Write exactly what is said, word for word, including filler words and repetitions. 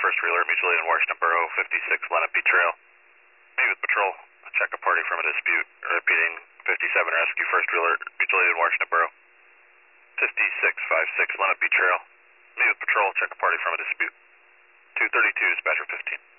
first Wheeler, mutual aid in Washington Borough, fifty-six Lenape Trail. Me with patrol, check a party from a dispute. Repeating, fifty-seven Rescue First Wheeler, mutual aid in Washington Borough. fifty-six fifty-six Lenape Trail. Me with patrol, check a party from a dispute. two thirty-two, dispatcher fifteen.